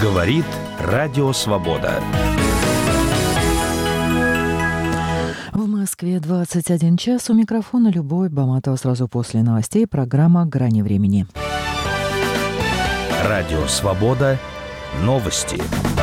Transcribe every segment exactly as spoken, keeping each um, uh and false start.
Говорит Радио Свобода. В Москве двадцать один час. У микрофона Любовь Баматова. Сразу после новостей программа «Грани времени». Радио Свобода. Новости.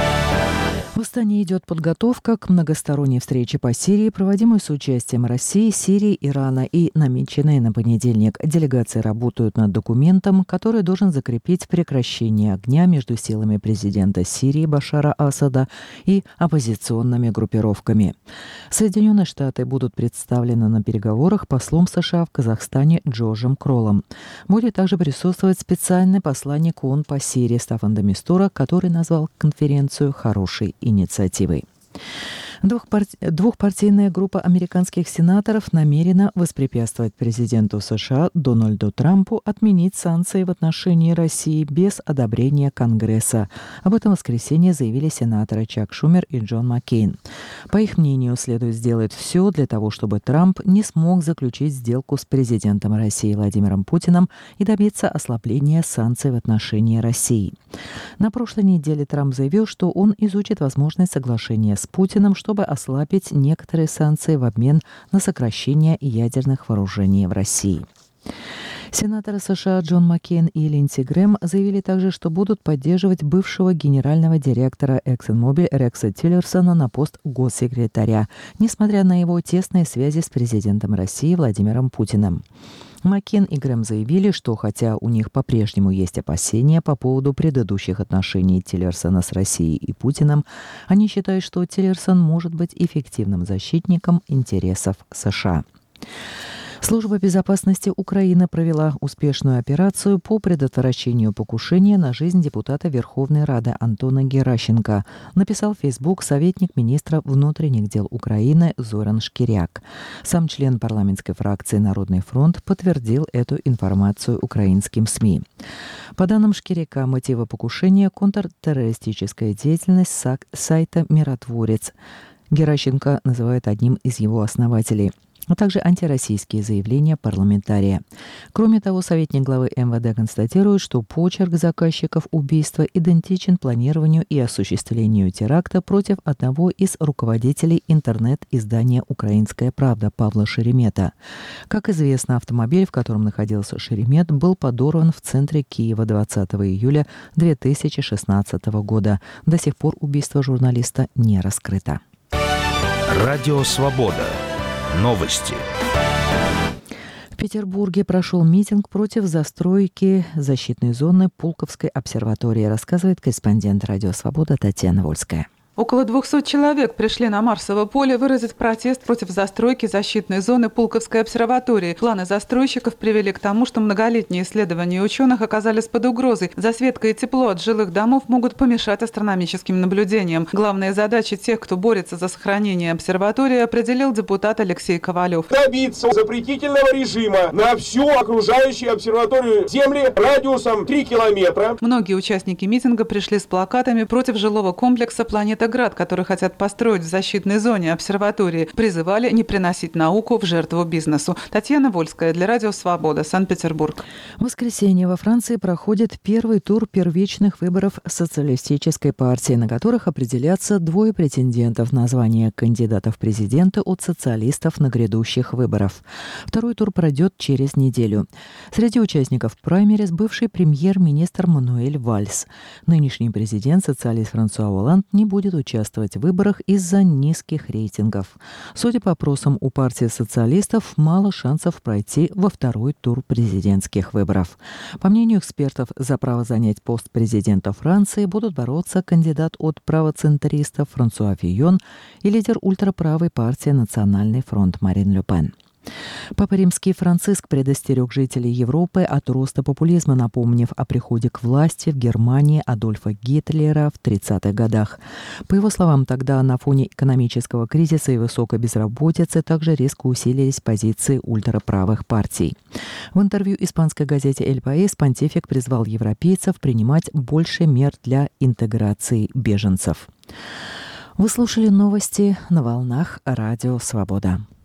В Астане идет подготовка к многосторонней встрече по Сирии, проводимой с участием России, Сирии, Ирана и намеченной на понедельник. Делегации работают над документом, который должен закрепить прекращение огня между силами президента Сирии Башара Асада и оппозиционными группировками. Соединенные Штаты будут представлены на переговорах послом США в Казахстане Джорджем Кроллом. Будет также присутствовать специальный посланник ООН по Сирии Стаффан де Мистура, который назвал конференцию «хорошей инициативой». Двухпарти... Двухпартийная группа американских сенаторов намерена воспрепятствовать президенту США Дональду Трампу отменить санкции в отношении России без одобрения Конгресса. Об этом в воскресенье заявили сенаторы Чак Шумер и Джон Маккейн. По их мнению, следует сделать все для того, чтобы Трамп не смог заключить сделку с президентом России Владимиром Путиным и добиться ослабления санкций в отношении России. На прошлой неделе Трамп заявил, что он изучит возможность соглашения с Путиным, чтобы чтобы ослабить некоторые санкции в обмен на сокращение ядерных вооружений в России. Сенаторы США Джон Маккейн и Линдси Грэм заявили также, что будут поддерживать бывшего генерального директора ExxonMobil Рекса Тиллерсона на пост госсекретаря, несмотря на его тесные связи с президентом России Владимиром Путиным. Маккейн и Грэм заявили, что хотя у них по-прежнему есть опасения по поводу предыдущих отношений Тиллерсона с Россией и Путиным, они считают, что Тиллерсон может быть эффективным защитником интересов США. Служба безопасности Украины провела успешную операцию по предотвращению покушения на жизнь депутата Верховной Рады Антона Геращенко, написал в Facebook советник министра внутренних дел Украины Зоран Шкиряк. Сам член парламентской фракции «Народный фронт» подтвердил эту информацию украинским СМИ. По данным Шкиряка, мотивы покушения – контртеррористическая деятельность сайта «Миротворец». Геращенко называют одним из его основателей, а также антироссийские заявления парламентария. Кроме того, советник главы эм вэ дэ констатирует, что почерк заказчиков убийства идентичен планированию и осуществлению теракта против одного из руководителей интернет-издания «Украинская правда» Павла Шеремета. Как известно, автомобиль, в котором находился Шеремет, был подорван в центре Киева двадцатого июля две тысячи шестнадцатого года. До сих пор убийство журналиста не раскрыто. Радио Свобода. Новости. В Петербурге прошел митинг против застройки защитной зоны Пулковской обсерватории, рассказывает корреспондент Радио Свобода Татьяна Вольская. Около двухсот человек пришли на Марсово поле выразить протест против застройки защитной зоны Пулковской обсерватории. Планы застройщиков привели к тому, что многолетние исследования ученых оказались под угрозой. Засветка и тепло от жилых домов могут помешать астрономическим наблюдениям. Главные задачи тех, кто борется за сохранение обсерватории, определил депутат Алексей Ковалев. Добиться запретительного режима на всю окружающую обсерваторию Земли радиусом три километра. Многие участники митинга пришли с плакатами против жилого комплекса «Планета Град», который хотят построить в защитной зоне обсерватории, призывали не приносить науку в жертву бизнесу. Татьяна Вольская для Радио Свобода, Санкт-Петербург. В воскресенье во Франции проходит первый тур первичных выборов социалистической партии, на которых определятся двое претендентов на звание кандидатов в президенты от социалистов на грядущих выборах. Второй тур пройдет через неделю. Среди участников праймерис бывший премьер-министр Мануэль Вальс. Нынешний президент, социалист Франсуа Олланд, не будет участвовать в выборах из-за низких рейтингов. Судя по опросам, у партии социалистов мало шансов пройти во второй тур президентских выборов. По мнению экспертов, за право занять пост президента Франции будут бороться кандидат от правоцентристов Франсуа Фийон и лидер ультраправой партии «Национальный фронт» Марин Ле Пен. Папа Римский Франциск предостерег жителей Европы от роста популизма, напомнив о приходе к власти в Германии Адольфа Гитлера в тридцатых годах. По его словам, тогда на фоне экономического кризиса и высокой безработицы также резко усилились позиции ультраправых партий. В интервью испанской газете «Эль Паис» понтифик призвал европейцев принимать больше мер для интеграции беженцев. Вы слушали новости на волнах Радио Свобода.